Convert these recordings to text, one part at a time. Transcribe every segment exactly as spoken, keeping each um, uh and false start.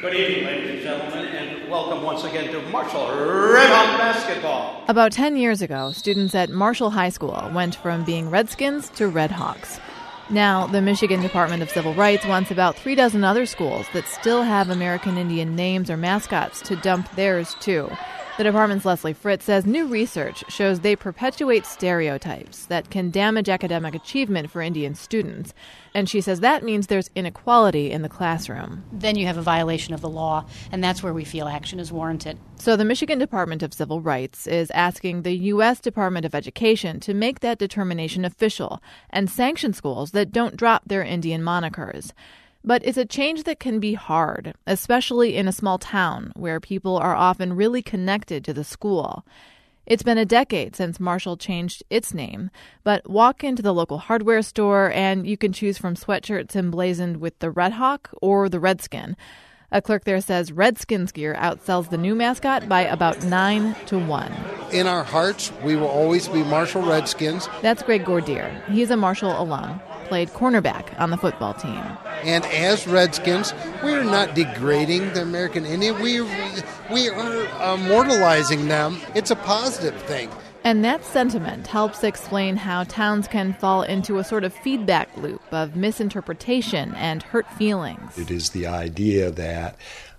Good evening, ladies and gentlemen, and welcome once again to Marshall Redhawk basketball. About ten years ago, students at Marshall High School went from being Redskins to Redhawks. Now, the Michigan Department of Civil Rights wants about three dozen other schools that still have American Indian names or mascots to dump theirs, too. The department's Leslie Fritz says new research shows they perpetuate stereotypes that can damage academic achievement for Indian students. And she says that means there's inequality in the classroom. Then you have a violation of the law, and that's where we feel action is warranted. So the Michigan Department of Civil Rights is asking the U S Department of Education to make that determination official and sanction schools that don't drop their Indian monikers. But it's a change that can be hard, especially in a small town where people are often really connected to the school. It's been a decade since Marshall changed its name, but walk into the local hardware store and you can choose from sweatshirts emblazoned with the Red Hawk or the Redskin. A clerk there says Redskins gear outsells the new mascot by about nine to one. In our hearts, we will always be Marshall Redskins. That's Greg Gordier. He's a Marshall alum, played cornerback on the football team. And as Redskins, we are not degrading the American Indian. We, we are immortalizing them. It's a positive thing. And that sentiment helps explain how towns can fall into a sort of feedback loop of misinterpretation and hurt feelings. It is the idea that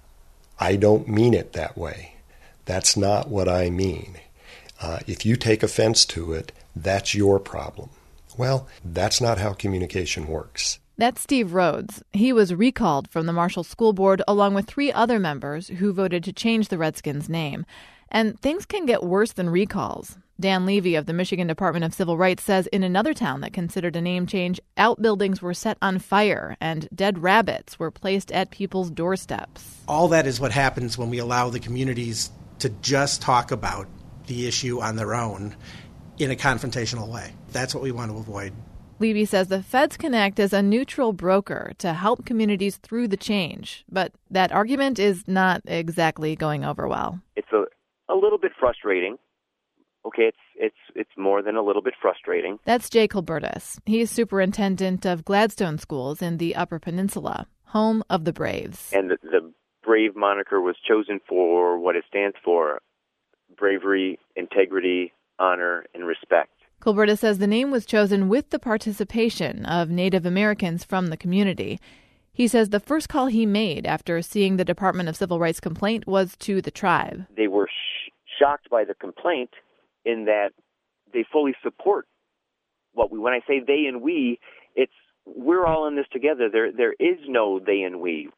I don't mean it that way. That's not what I mean. Uh, if you take offense to it, that's your problem. Well, that's not how communication works. That's Steve Rhodes. He was recalled from the Marshall School Board along with three other members who voted to change the Redskins' name. And things can get worse than recalls. Dan Levy of the Michigan Department of Civil Rights says in another town that considered a name change, outbuildings were set on fire and dead rabbits were placed at people's doorsteps. All that is what happens when we allow the communities to just talk about the issue on their own in a confrontational way. That's what we want to avoid. Levy says the feds can act as a neutral broker to help communities through the change, but that argument is not exactly going over well. It's a, a little bit frustrating. Okay, it's it's it's more than a little bit frustrating. That's Jay Colbertus. He's superintendent of Gladstone Schools in the Upper Peninsula, home of the Braves. And the, the Brave moniker was chosen for what it stands for: bravery, integrity, honor, and respect. Colbertus says the name was chosen with the participation of Native Americans from the community. He says the first call he made after seeing the Department of Civil Rights complaint was to the tribe. They were sh- shocked by the complaint in that they fully support what we, when I say they and we, it's we're all in this together. There there is no they and we.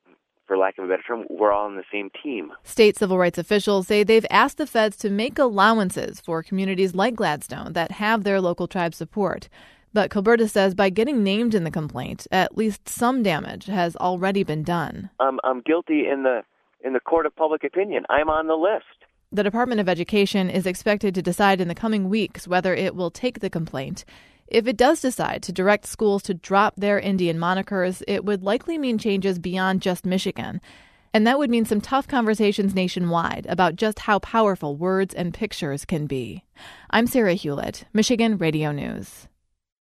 For lack of a better term, we're all on the same team. State civil rights officials say they've asked the feds to make allowances for communities like Gladstone that have their local tribe support. But Colbertus says by getting named in the complaint, at least some damage has already been done. Um, I'm guilty in the in the court of public opinion. I'm on the list. The Department of Education is expected to decide in the coming weeks whether it will take the complaint. If it does decide to direct schools to drop their Indian monikers, it would likely mean changes beyond just Michigan. And that would mean some tough conversations nationwide about just how powerful words and pictures can be. I'm Sarah Hewlett, Michigan Radio News.